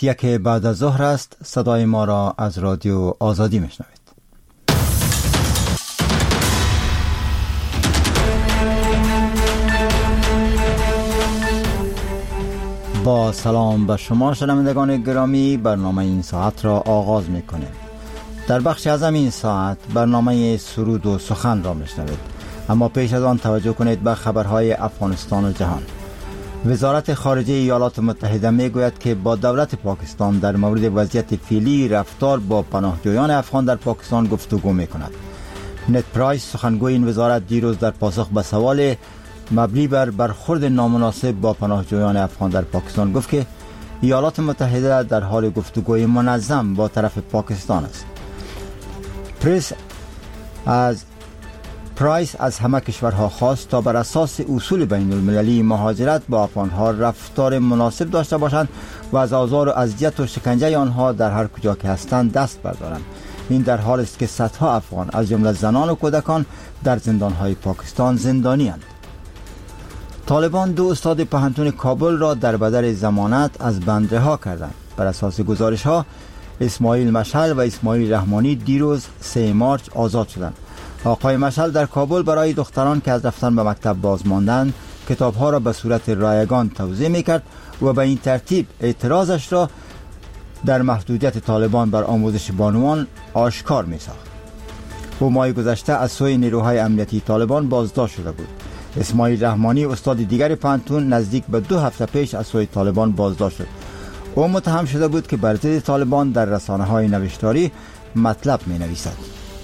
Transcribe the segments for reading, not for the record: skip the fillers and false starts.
یک بعد از ظهر است. صدای ما را از رادیو آزادی میشنوید. با سلام به شما شنوندگان گرامی، برنامه این ساعت را آغاز میکنیم. در بخش اعظم این ساعت برنامه سرود و سخن را میشنوید، اما پیش از آن توجه کنید به خبرهای افغانستان و جهان. وزارت خارجه ایالات متحده میگوید که با دولت پاکستان در مورد وضعیت فعلی رفتار با پناهجویان افغان در پاکستان گفتگو میکند. نت پرایس سخنگوی این وزارت دیروز در پاسخ به سوال مبنی بر برخورد نامناسب با پناهجویان افغان در پاکستان گفت که ایالات متحده در حال گفتگوی منظم با طرف پاکستان است. پرایس از همه کشورها خواست تا بر اساس اصول بین المللی مهاجرت با افغانها رفتار مناسب داشته باشند و از آزار و اذیت و شکنجه آنها در هر کجا که هستند دست بردارند. این در حالی است که صدها افغان از جمله زنان و کودکان در زندانهای پاکستان زندانی‌اند. طالبان 2 استاد پوهنتون کابل را در بدل ضمانت از بند رها کردند. بر اساس گزارش‌ها اسماعیل مشعل و اسماعیل رحمانی دیروز 3 مارس آزاد شدند. آقای مشعل در کابل برای دختران که از رفتن به مکتب باز ماندند کتاب‌ها را به صورت رایگان توزیع می‌کرد و به این ترتیب اعتراضش را در محدودیت طالبان بر آموزش بانوان آشکار می‌ساخت. او ماه گذشته از سوی نیروهای امنیتی طالبان بازداشت شده بود. اسماعیل رحمانی استاد دیگر پوهنتون نزدیک به 2 هفته پیش از سوی طالبان بازداشت شد. او متهم شده بود که بر ضد طالبان در رسانه‌های نوشتاری مطلب می‌نویسد.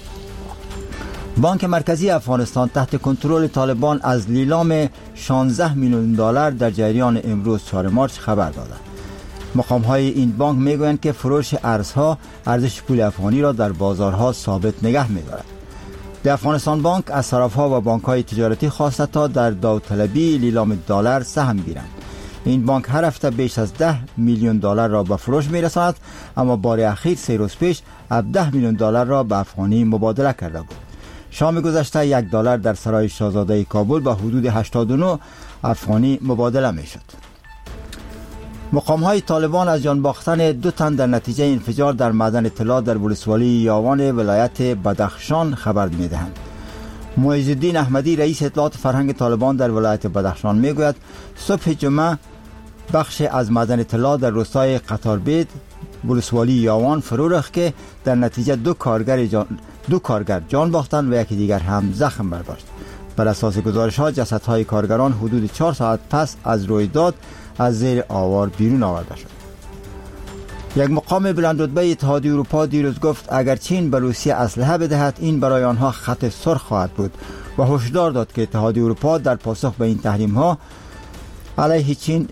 بانک مرکزی افغانستان تحت کنترل طالبان از لیلام 16 میلیون دلار در جریان امروز 4 مارس خبر دادند. مقام‌های این بانک می‌گویند که فروش ارزها ارزش پول افغانی را در بازارها ثابت نگه می‌دارد. در افغانستان بانک از صراف‌ها و بانک‌های تجارتی خواسته تا در داوطلبی لیلام دلار سهم گیرند. این بانک هر هفته بیش از 10 میلیون دلار را به فروش می‌رساند، اما بار اخیر 3 روز پیش 17 میلیون دلار را به افغانی مبادله کرده بود. شام گذشته 1 دلار در سرای شاهزاده کابل به حدود 89 افغانی مبادله می‌شد. مقام‌های طالبان از جان باختن 2 تن در نتیجه انفجار در معدن طلا در ولسوالی یاوان ولایت بدخشان خبر می‌دهند. معیز الدین احمدی رئیس اطلاعات فرهنگ طالبان در ولایت بدخشان می‌گوید صبح جمعه بخش از معدن طلا در روستای قطاربید ولسوالی یاوان فرو ریخت که در نتیجه 2 کارگر جان باختند و یکی دیگر هم زخم برداشت. بر اساس گزارش‌ها جسدهای کارگران حدود 4 ساعت پس از رویداد از زیر آوار بیرون آورده شد. یک مقام بلندرتبه اتحادیه اروپا دیروز گفت اگر چین به روسیه اسلحه بدهد این برای آنها خط سرخ خواهد بود و هشدار داد که اتحادیه اروپا در پاسخ به این تحریم‌ها علیه چین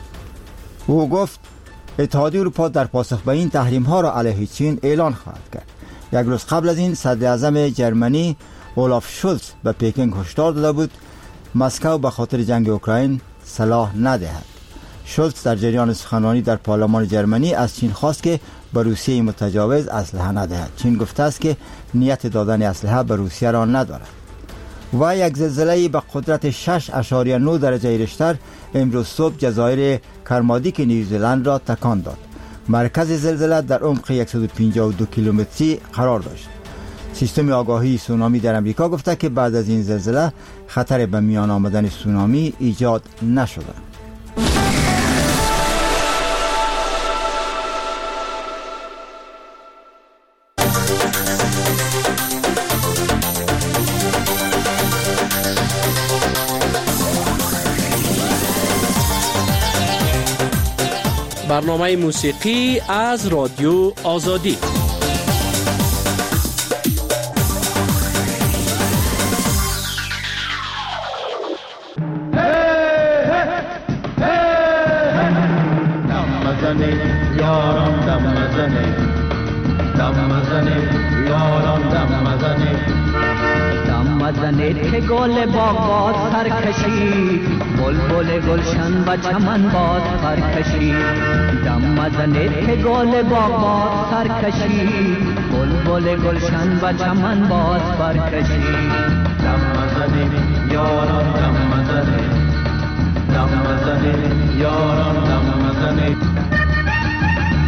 اتحادیه اروپا در پاسخ به این تحریم‌ها را علیه چین اعلان خواهد کرد. یک روز قبل از این صدر اعظم جرمنی اولاف شولز به پکینگ هشدار داده بود مسکو به خاطر جنگ اوکراین سلاح ندهد. شولز در جریان سخنرانی در پارلمان جرمنی از چین خواست که به روسیه متجاوز اسلحه ندهد. چین گفته است که نیت دادن اسلحه به روسیه را ندارد. و یک زلزله به قدرت 6.9 درجه ریشتر امروز صبح جزایر کرمادیک نیوزلند را تکان داد. مرکز زلزله در عمق 152 کیلومتری قرار داشت. سیستم آگاهی سونامی در امریکا گفته که بعد از این زلزله خطر به میان آمدن سونامی ایجاد نشده. برنامه موسیقی از رادیو آزادی. که گل باغات سرکشی بلبل گلشن و چمن باد سرکشی دم مزنه که گل باغات سرکشی بلبل گلشن و چمن باد سرکشی دم مزنه یاران دم مزنه یاران دم مزنه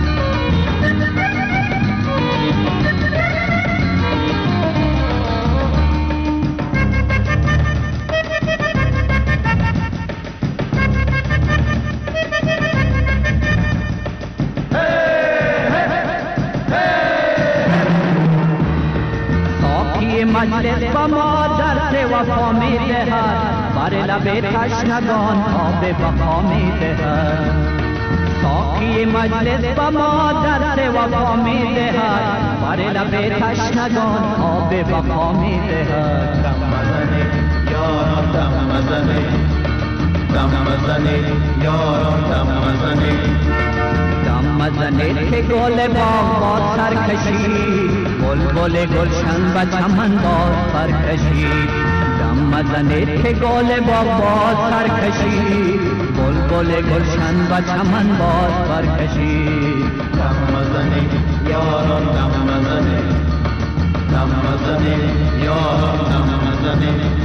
مجلس با ما درس وفا می دهد، بر لب تشنگان آب بقا می دهد. ساقی مجلس با ما درس وفا می دهد، بر لب تشنگان آب بقا می دهد. دم مزنه یاران دم مزنه، دم مزنه یاران دم مزنه، دم مزنه که گل باغ با سرکشی، بلبل گلشن و چمن باز سرکشی. دم مزنه که گل باغ با سرکشی، بلبل گلشن و چمن باز سرکشی. دم مزنه یاران دم مزنه، دم مزنه یاران دم مزنه.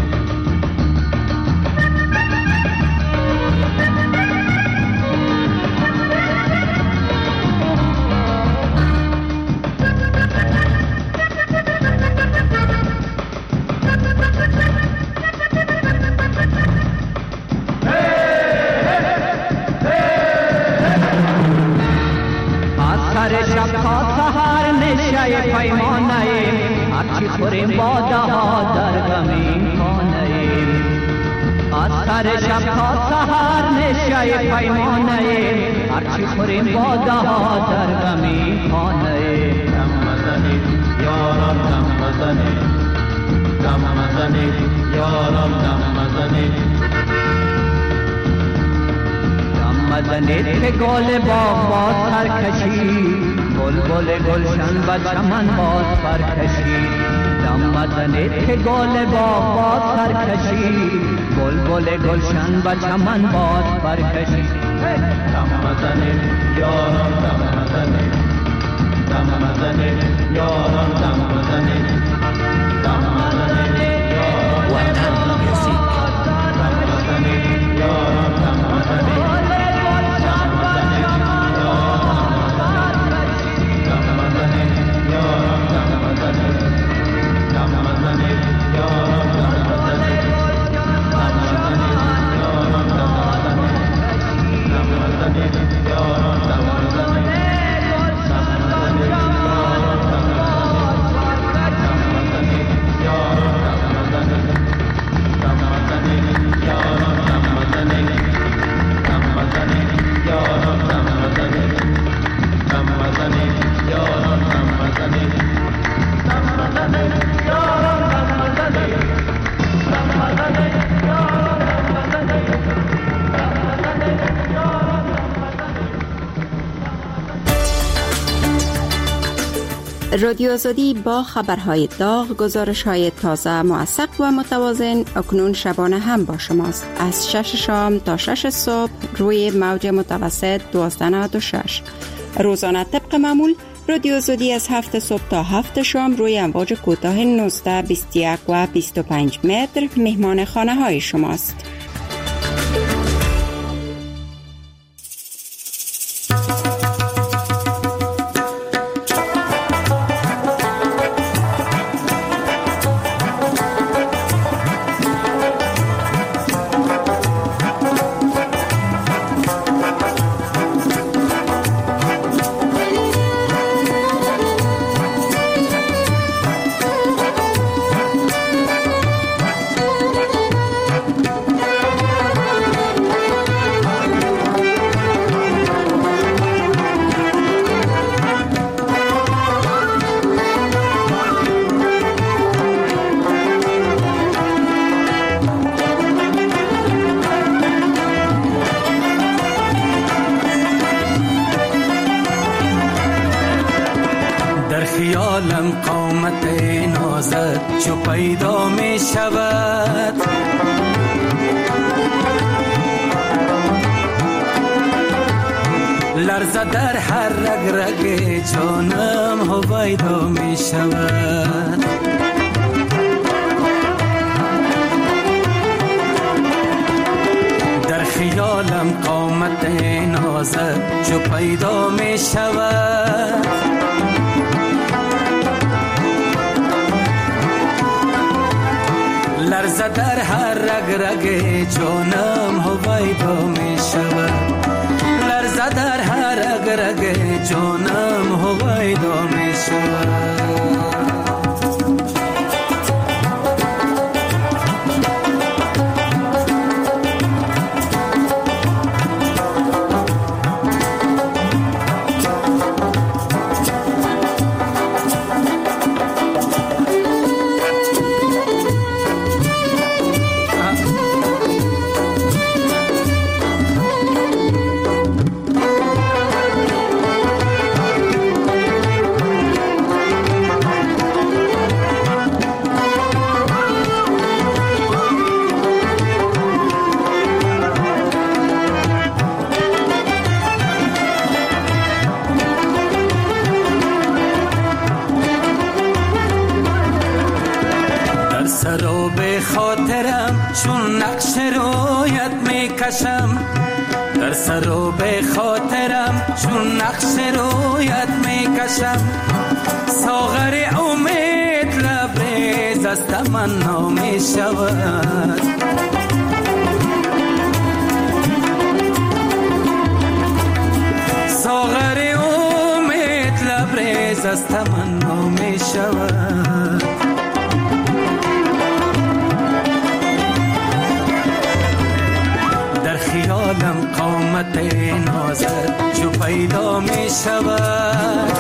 هرچی خوریم باده ها در غمین خانه‌ایم، از سر شب تا سحر نشه پیمانه‌ایم. هرچی خوریم باده ها در غمین خانه‌ایم. دم مزنه یاران دم مزنه، دم مزنه یاران دم مزنه، دم مزنه که گل باغ با سرکشی، بلبل گلشن و چمن باز سرکشی. دم مزنه که گل باغ با سرکشی، بلبل گلشن و چمن باز سرکشی. دم مزنه یاران دم مزنه، دم مزنه یاران دم مزنه، دم مزنه یاران وطن موسیقی دم مزنه یاران دم مزنه. رادیو آزادی با خبرهای داغ، گزارش‌های تازه، موثق و متوازن اکنون شبانه هم با شماست. از 6 شام تا 6 صبح روی موج متوسط 1296. روزانه طبق معمول رادیو آزادی از 7 صبح تا 7 شام روی امواج کوتاه 19، 21 و 25 متر مهمان خانه های شماست. خیالم قامت نازت چو پیدا می شود، لرزه در هر رگ رگ جانم هویدا می شود. در خیالم قامت نازت چو پیدا می شود، لرزه در هر رگ رگ جانم هویدا می شود، لرزه در هر رگ رگ جانم هویدا می شود. خاطرم چون نقش رویت میکشم، در سر و به خاطرم چون نقش رویت میکشم. ساغر امید لبریز از تمنا میشود، ساغر امید لبریز از تمنا میشود. در خیالم قامت نازت جو پیدا می شود،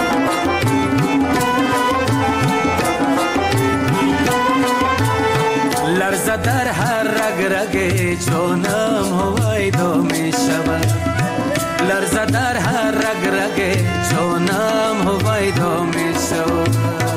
لرزه در هر رگ رگ جانم هویدا می شود، لرزه در هر رگ رگ جانم هویدا می شود.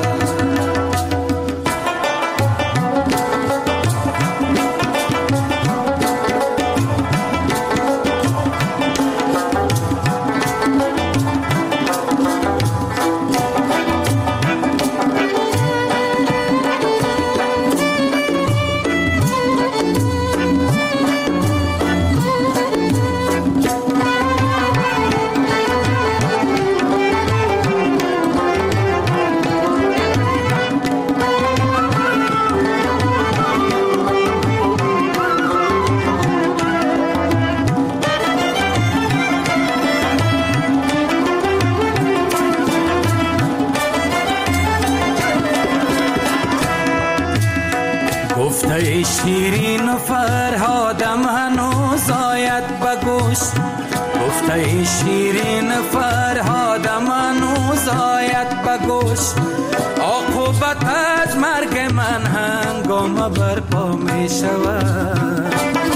گفته شیرین و فرهادم هنوز آید بگوش، گفته شیرین فرهادم هنوز آید بگوش. عاقبت از مرگ من هنگام برپا می شود،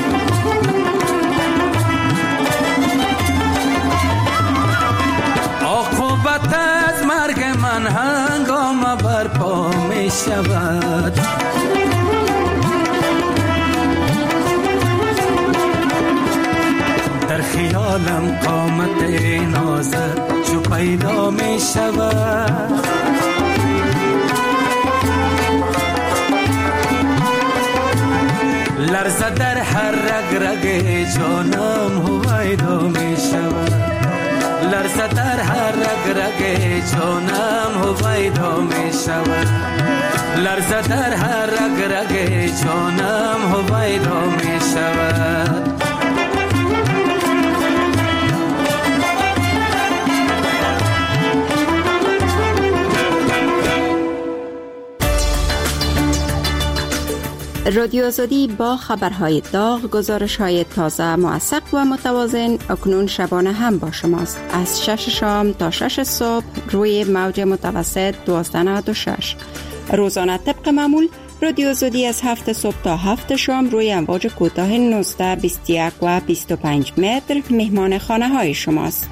عاقبت از مرگ من هنگام برپا می شود. در خیالم قامت نازت جو پیدا می شود، لرزه در هر رگ رگ جانم هویدا می شود، لرزه در هر رگ رگ جانم هویدا می شود، لرزه در هر رگ رگ جانم هویدا می شود. رادیو آزادی با خبرهای داغ، گزارش‌های تازه، موثق و متوازن اکنون شبانه هم با شماست. از 6 شام تا 6 صبح روی موج متوسط 1296. روزانه طبق معمول رادیو آزادی از 7 صبح تا 7 شام روی امواج کوتاه 19، 21 و 25 متر مهمان خانه های شماست.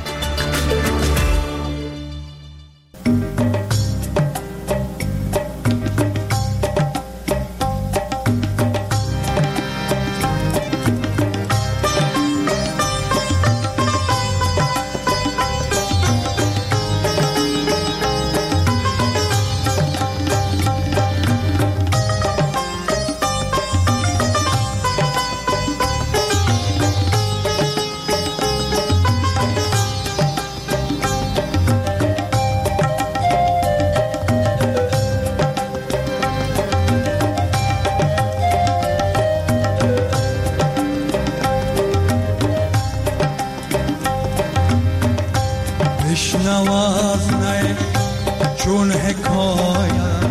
نوازنه چون حکایت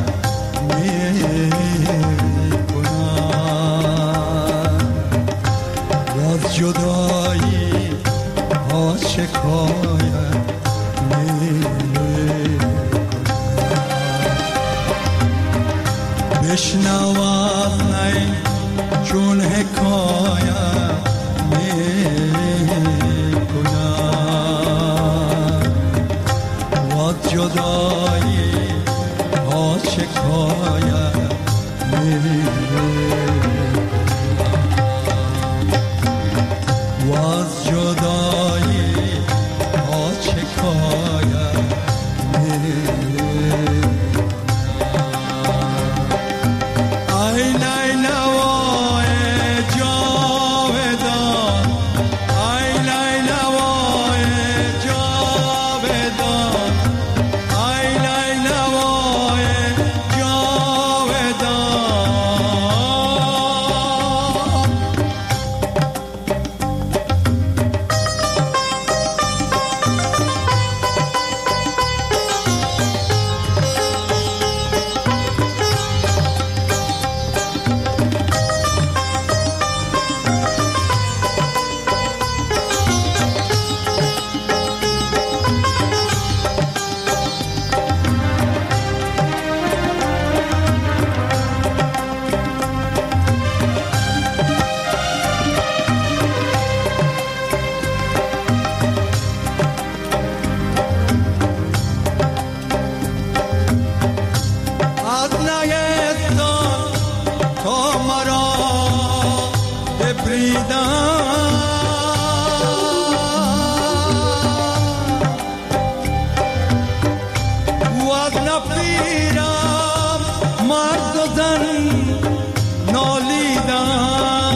میکنم و از جدایی ها شکایت میکنم. بشنوازنه چون حکایت جدایی ها شکایت و از جدایی ها شکایت ای نپیرم مرد و زن نالیدن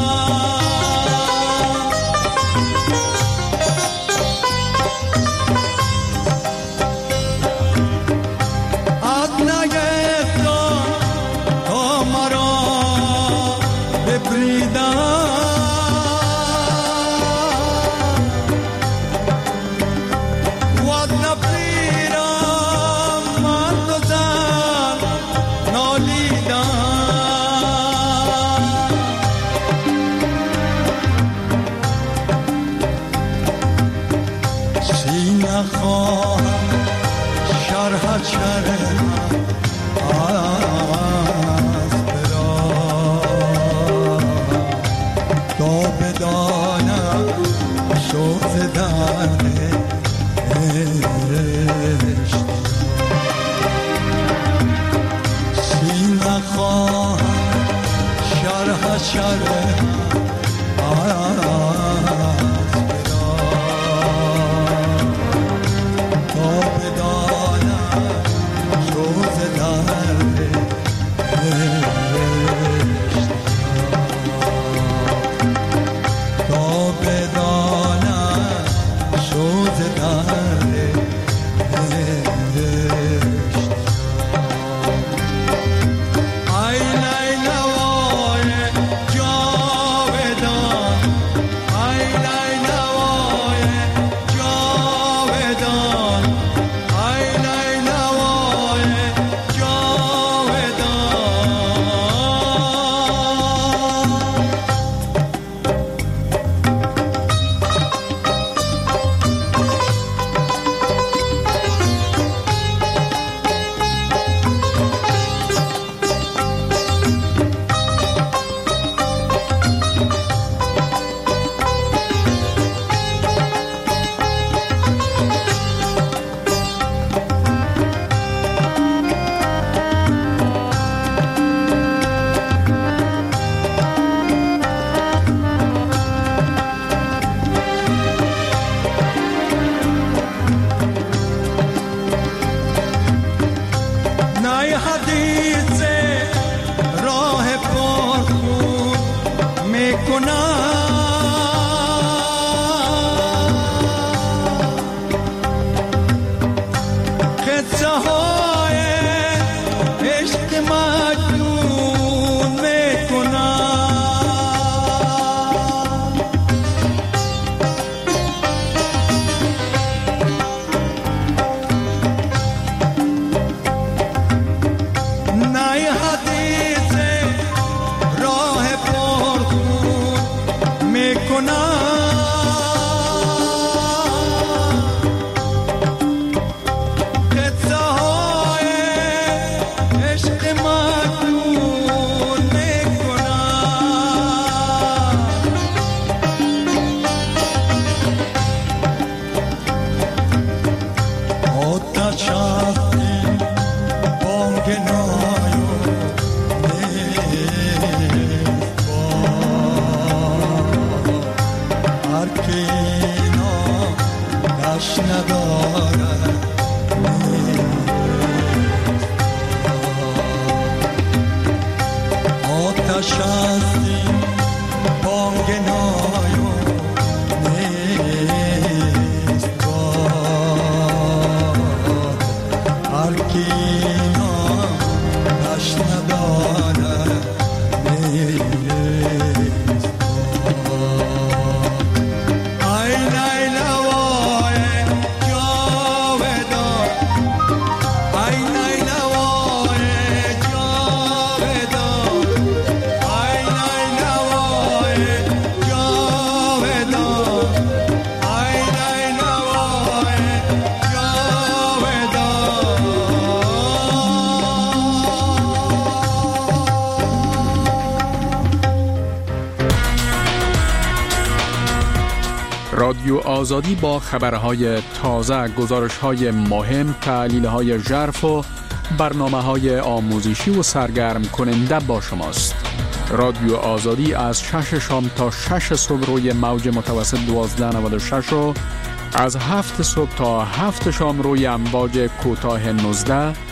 رادیو آزادی با خبرهای تازه، گزارش‌های مهم، تحلیل‌های ژرف و برنامه‌های آموزشی و سرگرم کننده با شماست. رادیو آزادی از 6 شام تا 6 صبح روی موج متوسط 1296 و از 7 صبح تا 7 شام روی امواج کوتاه 19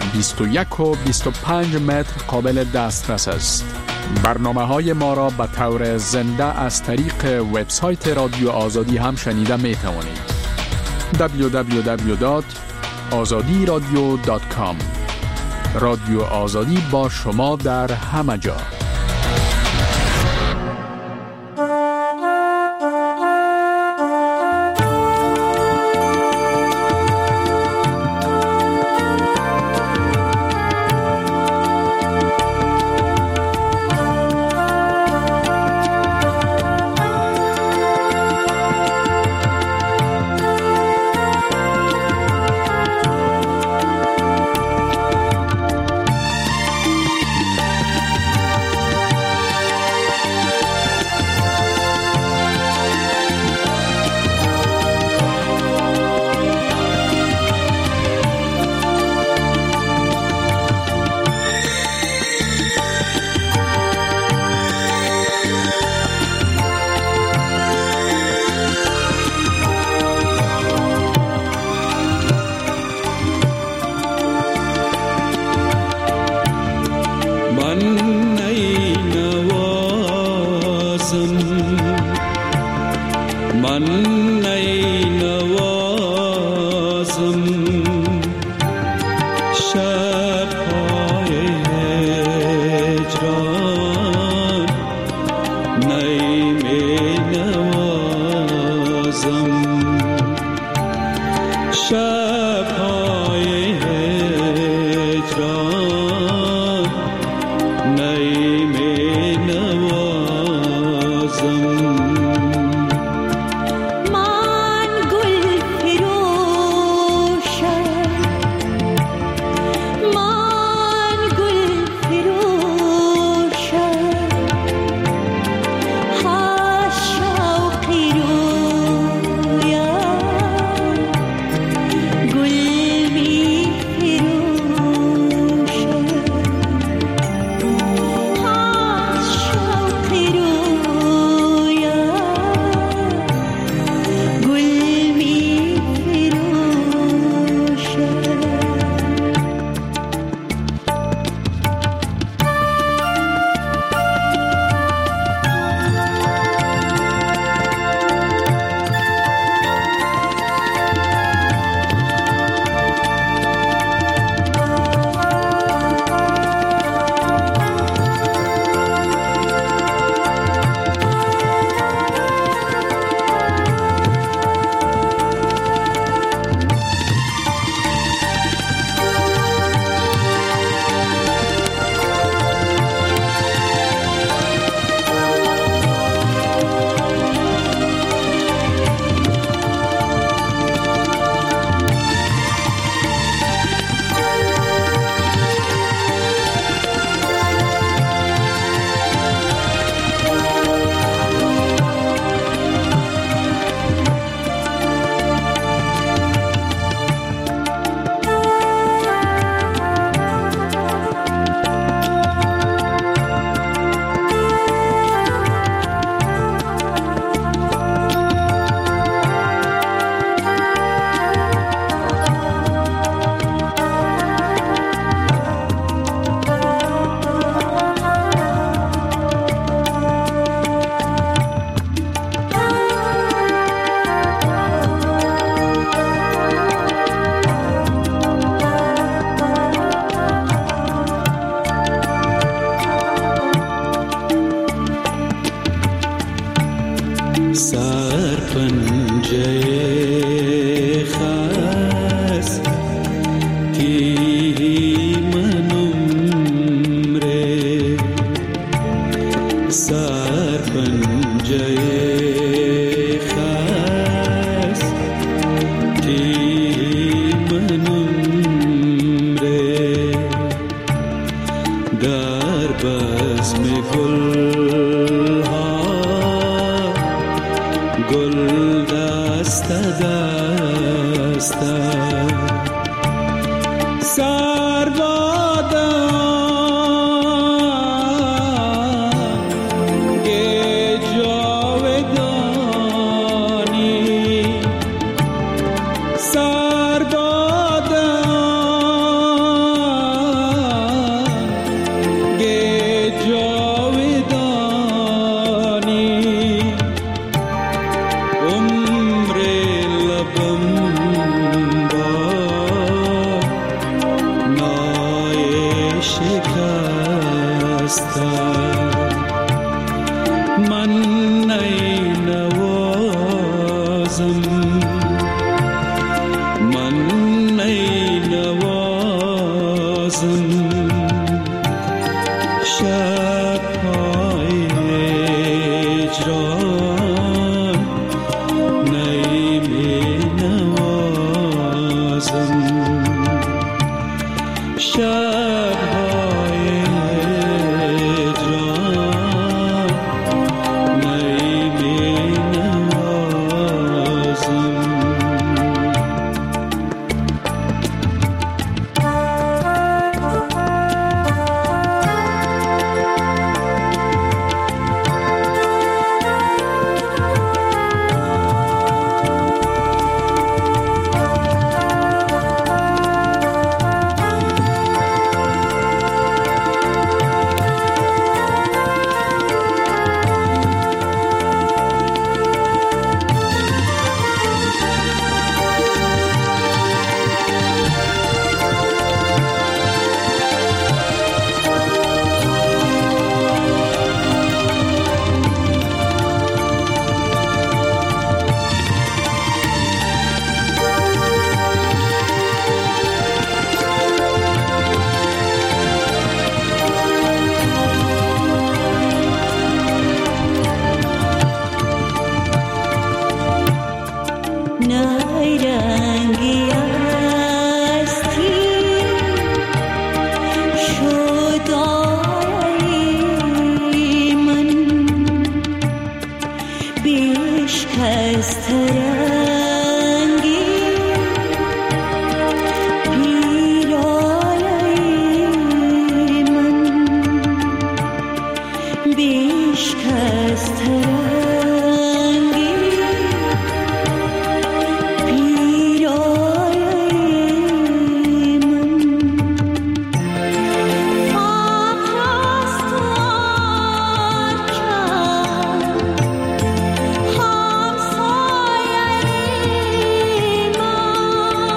21 و 25 متر قابل دسترس است. برنامه‌های ما را به طور زنده از طریق وبسایت رادیو آزادی هم شنیده می توانید. www.azadiradio.com. رادیو آزادی با شما در همه جا. شب